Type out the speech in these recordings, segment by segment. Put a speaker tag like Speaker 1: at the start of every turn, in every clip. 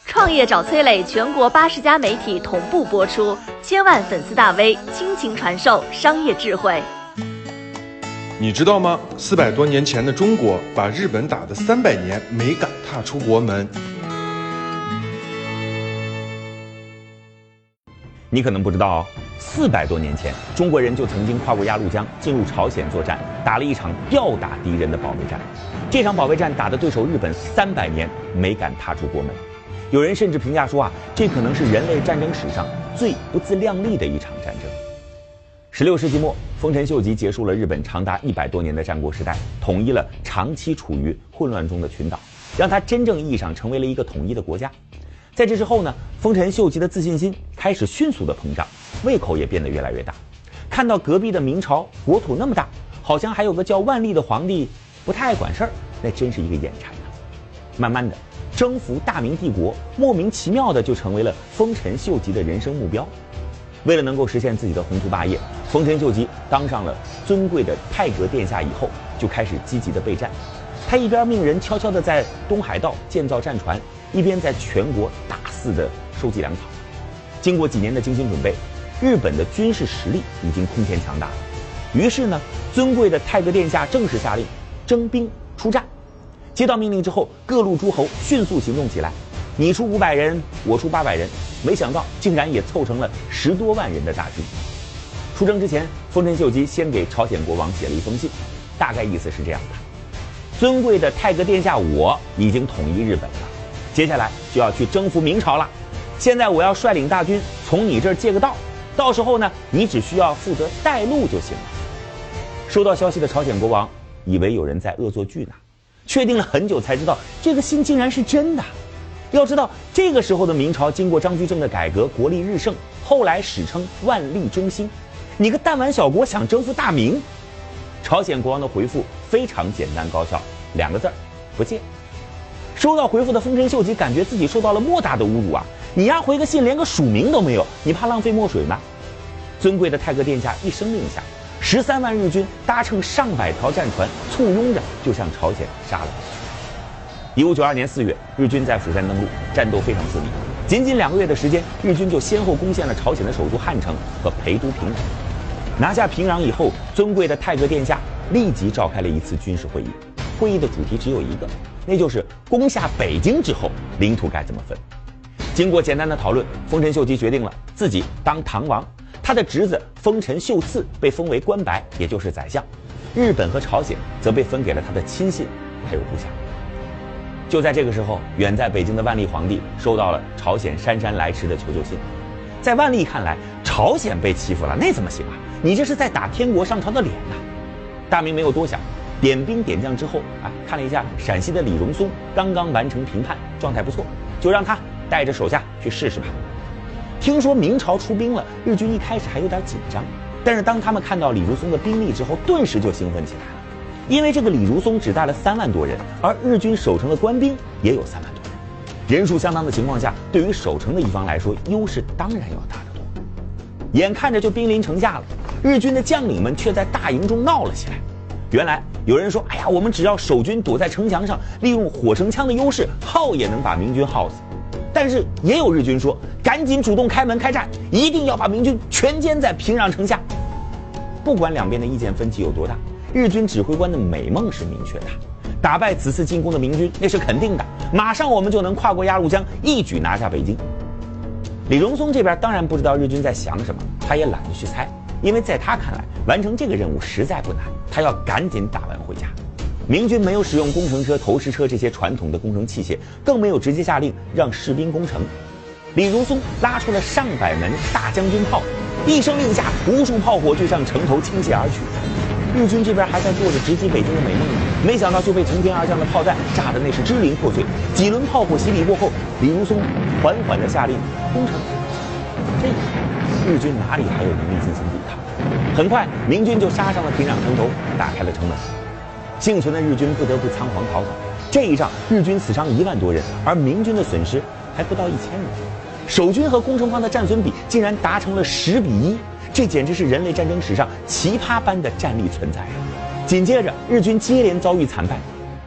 Speaker 1: 创业找崔磊，全国80家媒体同步播出，千万粉丝大 V 倾情传授商业智慧。
Speaker 2: 你知道吗？400多年前的中国把日本打得300年没敢踏出国门。
Speaker 3: 你可能不知道哦，400多年前，中国人就曾经跨过鸭绿江，进入朝鲜作战，打了一场吊打敌人的保卫战。这场保卫战打得对手日本300年没敢踏出国门。有人甚至评价说这可能是人类战争史上最不自量力的一场战争。16世纪末，丰臣秀吉结束了日本长达100多年的战国时代，统一了长期处于混乱中的群岛，让它真正意义上成为了一个统一的国家。在这之后呢，丰臣秀吉的自信心开始迅速的膨胀，胃口也变得越来越大。看到隔壁的明朝国土那么大，好像还有个叫万历的皇帝不太爱管事儿，那真是一个眼馋啊。慢慢的，征服大明帝国莫名其妙的就成为了丰臣秀吉的人生目标。为了能够实现自己的宏图霸业，丰臣秀吉当上了尊贵的太阁殿下以后，就开始积极的备战。他一边命人悄悄地在东海道建造战船，一边在全国大肆的收集粮草。经过几年的精心准备，日本的军事实力已经空前强大了。于是呢，尊贵的太阁殿下正式下令征兵出战。接到命令之后，各路诸侯迅速行动起来，你出500人，我出800人，没想到竟然也凑成了10多万人的大军。出征之前，丰臣秀吉先给朝鲜国王写了一封信，大概意思是这样的：尊贵的太阁殿下，我已经统一日本了，接下来就要去征服明朝了。现在我要率领大军从你这儿借个道，到时候呢，你只需要负责带路就行了。收到消息的朝鲜国王以为有人在恶作剧呢，确定了很久才知道这个信竟然是真的。要知道，这个时候的明朝经过张居正的改革，国力日盛，后来史称万历中兴。你个弹丸小国想征服大明？朝鲜国王的回复非常简单高效，2个字：不借。收到回复的丰臣秀吉感觉自己受到了莫大的侮辱啊！你丫回个信连个署名都没有，你怕浪费墨水吗？尊贵的太阁殿下一声令下，13万日军搭乘上百条战船，簇拥着就向朝鲜杀了过去。1592年4月，日军在釜山登陆，战斗非常顺利。仅仅2个月的时间，日军就先后攻陷了朝鲜的首都汉城和陪都平壤。拿下平壤以后，尊贵的太阁殿下立即召开了一次军事会议。会议的主题只有一个，那就是攻下北京之后，领土该怎么分。经过简单的讨论，丰臣秀吉决定了自己当唐王，他的侄子丰臣秀次被封为关白，也就是宰相。日本和朝鲜则被分给了他的亲信还有部下。就在这个时候，远在北京的万历皇帝收到了朝鲜姗姗来迟的求救信。在万历看来，朝鲜被欺负了，那怎么行啊？你这是在打天国上朝的脸呐！大明没有多想，点兵点将之后看了一下陕西的李荣松刚刚完成平叛，状态不错，就让他带着手下去试试吧。听说明朝出兵了，日军一开始还有点紧张，但是当他们看到李如松的兵力之后，顿时就兴奋起来了。因为这个李如松只带了3万多人，而日军守城的官兵也有3万多人，人数相当的情况下，对于守城的一方来说，优势当然要大得多。眼看着就兵临城下了，日军的将领们却在大营中闹了起来。原来有人说，我们只要守军躲在城墙上，利用火绳枪的优势，耗也能把明军耗死。但是也有日军说，赶紧主动开门开战，一定要把明军全歼在平壤城下。不管两边的意见分歧有多大，日军指挥官的美梦是明确的，打败此次进攻的明军那是肯定的，马上我们就能跨过鸭绿江，一举拿下北京。李荣松这边当然不知道日军在想什么，他也懒得去猜，因为在他看来，完成这个任务实在不难，他要赶紧打完回家。明军没有使用工程车、投石车这些传统的工程器械，更没有直接下令让士兵攻城。李如松拉出了上百门大将军炮，一声令下，无数炮火就向城头倾泻而去。日军这边还在做着直击北京的美梦呢，没想到就被从天而降的炮弹炸得那是支离破碎。几轮炮火洗礼过后，李如松缓缓地下令攻城。这一下，日军哪里还有能力进行抵抗？很快，明军就杀上了平壤城头，打开了城门。幸存的日军不得不仓皇逃走。这一仗，日军死伤1万多人，而明军的损失还不到1000人。守军和攻城方的战损比竟然达成了10比1。这简直是人类战争史上奇葩般的战力存在啊！紧接着，日军接连遭遇惨败，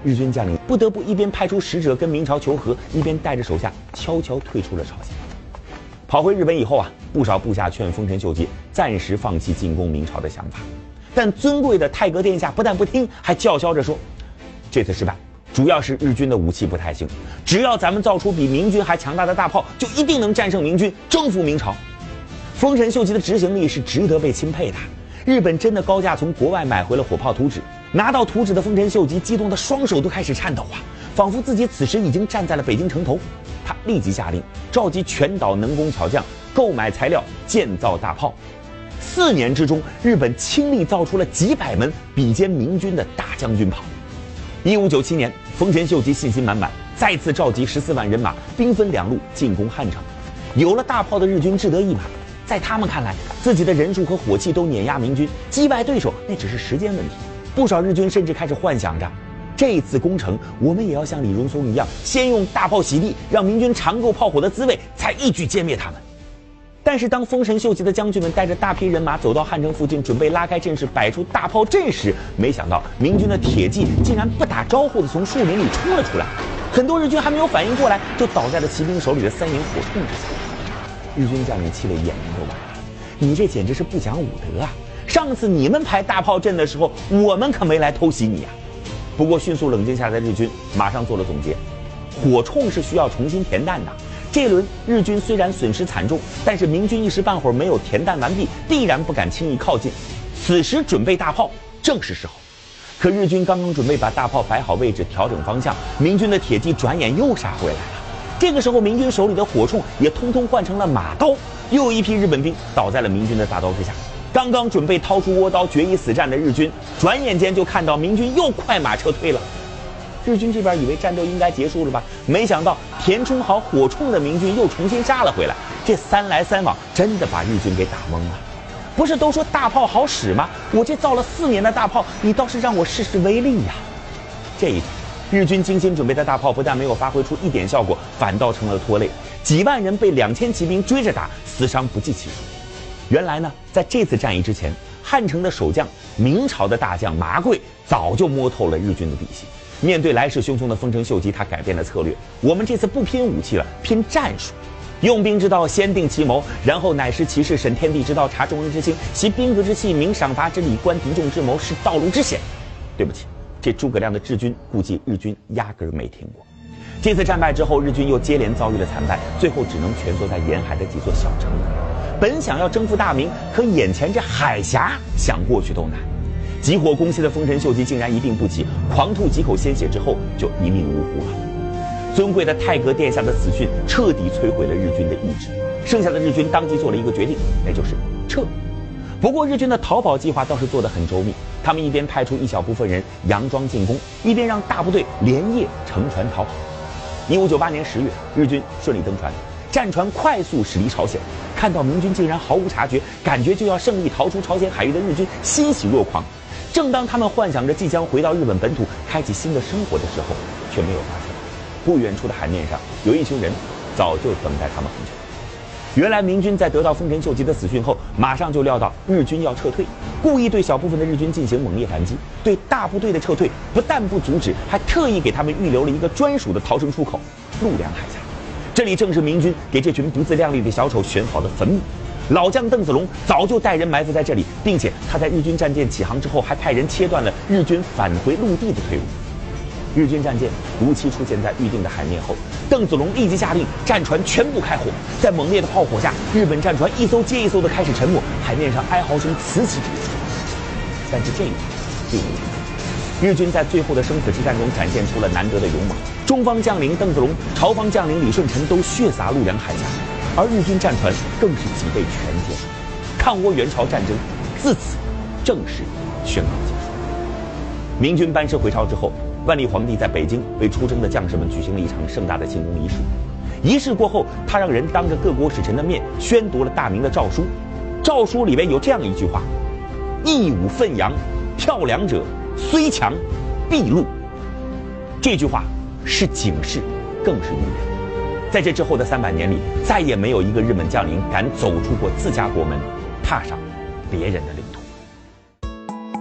Speaker 3: 日军将领不得不一边派出使者跟明朝求和，一边带着手下悄悄退出了朝鲜。跑回日本以后啊，不少部下劝丰臣秀吉暂时放弃进攻明朝的想法，但尊贵的太阁殿下不但不听，还叫嚣着说，这次失败主要是日军的武器不太行，只要咱们造出比明军还强大的大炮，就一定能战胜明军，征服明朝。丰臣秀吉的执行力是值得被钦佩的。日本真的高价从国外买回了火炮图纸，拿到图纸的丰臣秀吉激动的双手都开始颤抖啊，仿佛自己此时已经站在了北京城头。他立即下令召集全岛能工巧匠，购买材料，建造大炮。4年之中，日本倾力造出了几百门比肩明军的大将军炮。1597年，丰臣秀吉信心满满，再次召集14万人马，兵分2路进攻汉城。有了大炮的日军志得意满，在他们看来，自己的人数和火器都碾压明军，击败对手那只是时间问题。不少日军甚至开始幻想着，这次攻城我们也要像李荣松一样，先用大炮洗地，让明军尝够炮火的滋味，才一举歼灭他们。但是当丰臣秀吉的将军们带着大批人马走到汉城附近，准备拉开阵势，摆出大炮阵时，没想到明军的铁骑竟然不打招呼的从树林里冲了出来，很多日军还没有反应过来，就倒在了骑兵手里的3营火铳之下。日军将领气得眼睛都白了，你这简直是不讲武德啊！上次你们排大炮阵的时候，我们可没来偷袭你啊！不过迅速冷静下来的日军马上做了总结，火铳是需要重新填弹的。这轮日军虽然损失惨重，但是明军一时半会儿没有填弹完毕，必然不敢轻易靠近。此时准备大炮正是时候。可日军刚刚准备把大炮摆好位置，调整方向，明军的铁骑转眼又杀回来了。这个时候，明军手里的火铳也通通换成了马刀，又一批日本兵倒在了明军的大刀之下。刚刚准备掏出倭刀决一死战的日军，转眼间就看到明军又快马撤退了。日军这边以为战斗应该结束了吧，没想到填充好火铳的明军又重新杀了回来。这3来3往，真的把日军给打懵了。不是都说大炮好使吗？我这造了4年的大炮，你倒是让我试试威力呀！这一场，日军精心准备的大炮不但没有发挥出一点效果，反倒成了拖累，几万人被2000骑兵追着打，死伤不计其数。原来呢，在这次战役之前，汉城的守将明朝的大将麻贵早就摸透了日军的底细。面对来势汹汹的丰臣秀吉，他改变了策略，我们这次不拼武器了，拼战术。用兵之道，先定其谋，然后乃施其事，审天地之道，察众人之心，习宾格之气，明赏罚之理，观敌众之谋，是道路之险。对不起，这诸葛亮的治军，估计日军压根儿没听过。这次战败之后，日军又接连遭遇了惨败，最后只能蜷缩在沿海的几座小城里。本想要征服大明，可眼前这海峡想过去都难。急火攻心的丰臣秀吉竟然一病不起，狂吐几口鲜血之后就一命呜呼了。尊贵的太阁殿下的死讯彻底摧毁了日军的意志，剩下的日军当即做了一个决定，那就是撤。不过日军的逃跑计划倒是做得很周密，他们一边派出一小部分人佯装进攻，一边让大部队连夜乘船逃跑。1598年10月，日军顺利登船，战船快速驶离朝鲜，看到明军竟然毫无察觉，感觉就要胜利逃出朝鲜海域的日军欣喜若狂。正当他们幻想着即将回到日本本土开启新的生活的时候，却没有发现不远处的海面上有一群人早就等待他们很久。原来明军在得到丰臣秀吉的死讯后，马上就料到日军要撤退，故意对小部分的日军进行猛烈反击，对大部队的撤退不但不阻止，还特意给他们预留了一个专属的逃生出口——陆良海峡。这里正是明军给这群不自量力的小丑选好的坟墓。老将邓子龙早就带人埋伏在这里，并且他在日军战舰起航之后，还派人切断了日军返回陆地的退路。日军战舰如期出现在预定的海面后，邓子龙立即下令战船全部开火。在猛烈的炮火下，日本战船一艘接一艘的开始沉没，海面上哀嚎声此起彼伏。但是这一场并不简单，日军在最后的生死之战中展现出了难得的勇猛，中方将领邓子龙、朝方将领李舜臣都血洒陆良海峡，而日军战船更是几被全歼。抗倭援朝战争自此正式宣告结束。明军班师回朝之后，万历皇帝在北京为出征的将士们举行了一场盛大的庆功仪式。仪式过后，他让人当着各国使臣的面宣读了大明的诏书。诏书里面有这样一句话：义武奋扬，跳梁者虽强必戮。这句话是警示，更是预言。在这之后的300年里，再也没有一个日本将领敢走出过自家国门，踏上别人的领土。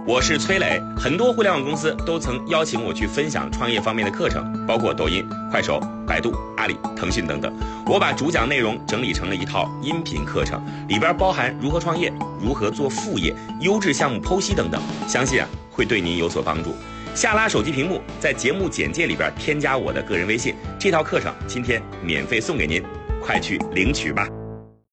Speaker 4: 我是崔磊，很多互联网公司都曾邀请我去分享创业方面的课程，包括抖音、快手、百度、阿里、腾讯等等。我把主讲内容整理成了一套音频课程，里边包含如何创业、如何做副业、优质项目剖析等等，相信会对您有所帮助。下拉手机屏幕，在节目简介里边添加我的个人微信，这套课程今天免费送给您，快去领取吧。